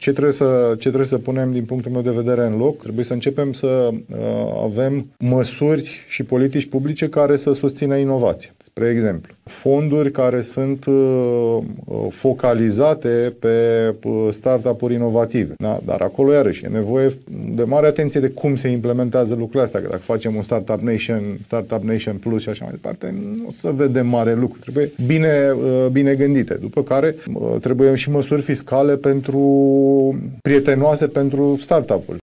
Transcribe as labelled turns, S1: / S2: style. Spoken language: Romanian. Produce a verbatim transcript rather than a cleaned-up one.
S1: Ce trebuie să, ce trebuie să punem din punctul meu de vedere în loc? Trebuie să începem să uh, avem măsuri și politici publice care să susțină inovația. Spre exemplu, fonduri care sunt uh, focalizate pe uh, startup-uri inovative. Da? Dar acolo, iarăși, e nevoie de mare atenție de cum se implementează lucrurile astea. Că dacă facem un Startup Nation, Startup Nation Plus și așa mai departe, nu o să vedem mare lucru. Trebuie bine, uh, bine gândite. După care uh, trebuie și măsuri fiscale pentru prietenoase pentru startup-uri.